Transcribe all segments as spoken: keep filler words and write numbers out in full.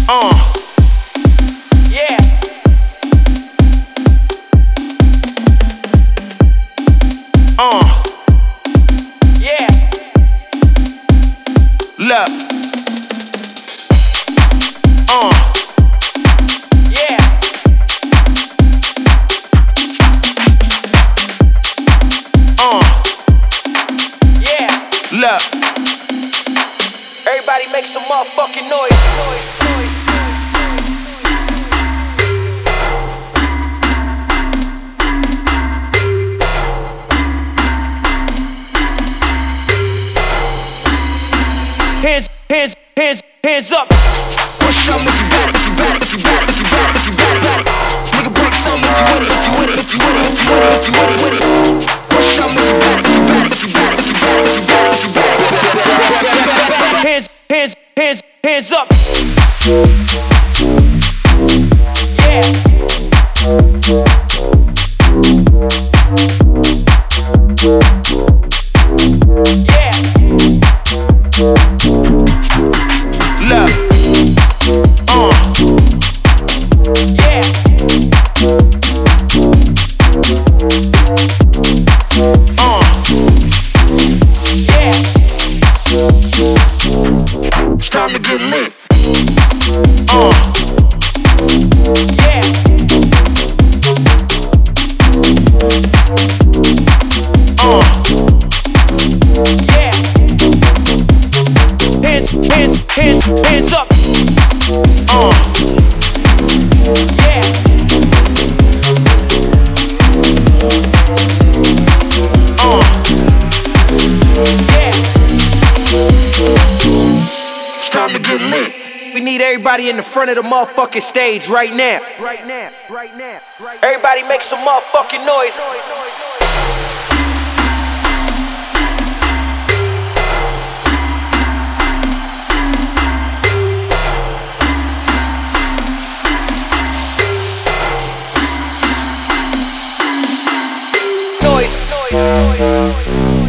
Uh, yeah. Uh, yeah. Look. Uh, yeah. Uh, yeah. Look. Everybody make some motherfucking noise. Hands, hands, hands, hands up. Push some if you got it, if you got it, if you got it, if you got it, if you got it, got it. Nigga break some if you with it, if you with it, if you with it, if you with it, if you with it, with it. Push some if you got it, if you got it, if you got it, if you got it, if you got it, if you got it. Hands, hands, hands, hands up. Yeah. Yeah. Look. Uh. Yeah. Uh. Yeah. It's time to get lit. Uh. Yeah. Uh. Yeah. Hands, hands, hands, hands up. Uh. Yeah. Uh. Yeah. It's time to get lit. We need everybody in the front of the motherfucking stage right now. Right now, right now, right now. Everybody make some motherfucking noise. Noise, noise, noise,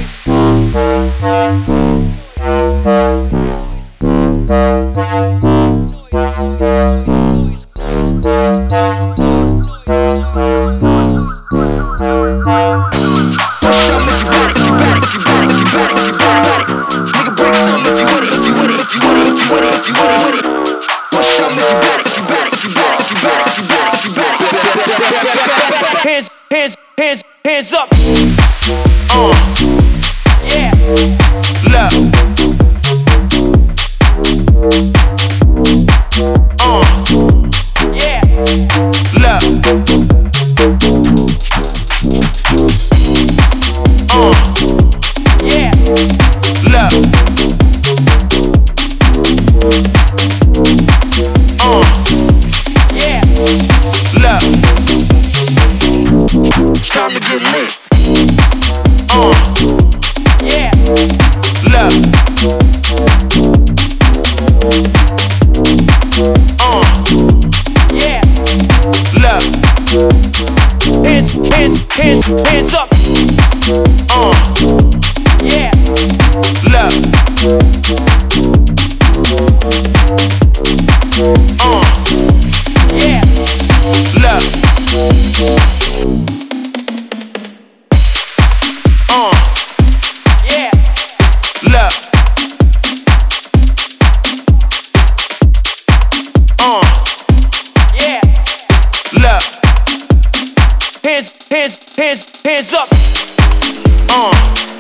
push some if you got it, if you got it, if you got it, if you got it, if you got it, got it. Nigga break some if you with it, if you with it, if you with it, if you with it, if you with it, with it. Push some if you got it, if you got it, if you got it, if you got it, if you got it, if you got it. Hands, hands, hands, hands up. Uh. Yeah. Look. Uh. Yeah. Look. Uh. Yeah. Look. Uh. Yeah. Look. It's time to get lit. Uh. Yeah. Look. Uh. Yeah. Look. Hands, hands, hands, hands up. Uh. Yeah. Look. Uh. Yeah. Look. Uh. Yeah. Look. Uh. Yeah. Look. Hands, hands, hands, hands up. Uh.